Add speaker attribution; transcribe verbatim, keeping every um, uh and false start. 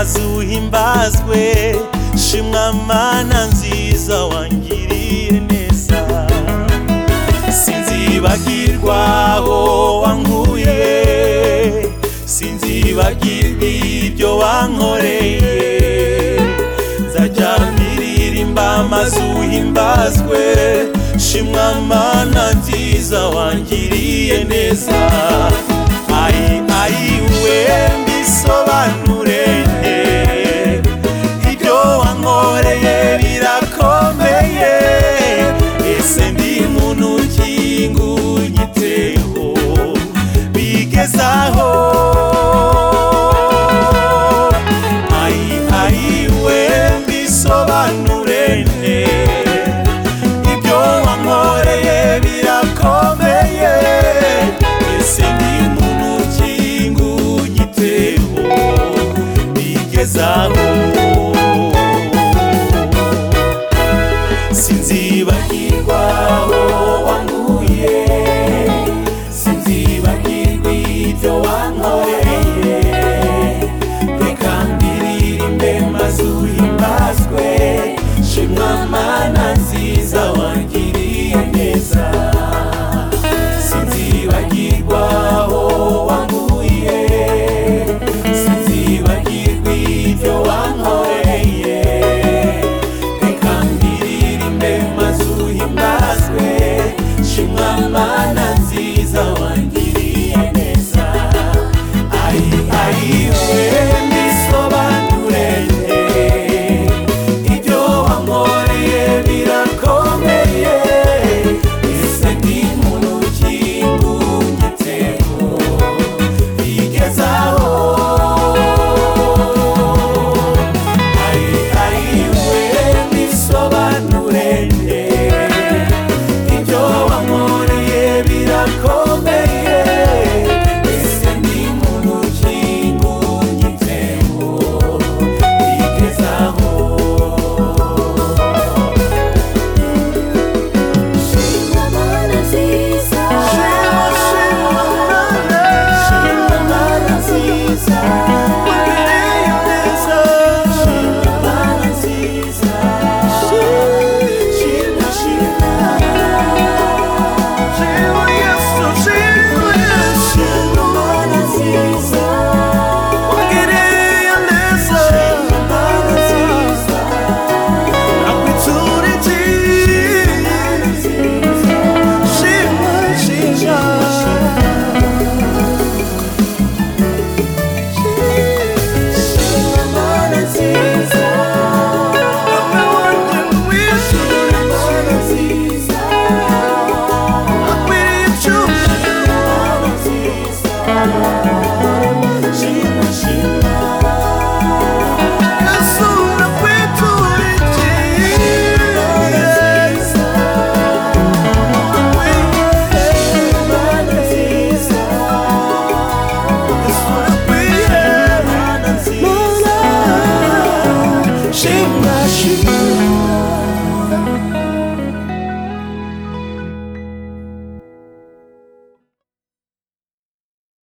Speaker 1: maze uhimbazwe, shimwa Mana nziza wangiriye neza. Sinzibagirwa aho wankuye, sinzibagirwa ibyo wankoreye, nzajya mbiririmba maze uhimbazwe, shimwa Mana nziza wangiriye neza. Ai ai we mbisobanure ibyo wankoreye birakomeye, ese ndi muntu ki ngunyiteho bigezaho. Ai ai we mbisobanure ibyo wankoreye birakomeye, ese ndi muntu ki ngunyiteho bigezaho. Sinzibagirwa aho wankuye, sinzibagirwa ibyo wankoreye, reka mbiririmbe maze uhimbazwe, shimwa Mana nziza wangiriye neza. Sinzibagirwa aho wankuye, sinzibagirwa ibyo wankoreye, reka mbiririmbe maze uhimbazwe, shimwa Mana nziza wangiriye neza. Ai ai we mbisobanure ibyo wankoreye birakomeye, ese ndi muntu ki ngunyiteho bigezaho. Ai ai we mbisobanure ibyo wankoreye birakomeye, ese ndi muntu ki ngunyiteho bigezaho.
Speaker 2: Shimwa Mana nziza, shimwa Mana nziza,
Speaker 1: Wangiriye neza,
Speaker 2: shimwa Mana nziza, shimwa shimwa
Speaker 1: shimwa Yesu, shimwa Yesu.
Speaker 2: shimwa Mana nziza,
Speaker 1: Wangiriye neza,
Speaker 2: shimwa Mana nziza,
Speaker 1: nakwitura iki? Shimwa, shimwa.
Speaker 2: shimwa Mana nziza,
Speaker 1: Wewe wanje mwiza,
Speaker 2: shimwa Mana nziza,
Speaker 1: nakwiriye icyubahiro.
Speaker 2: Mana nziza.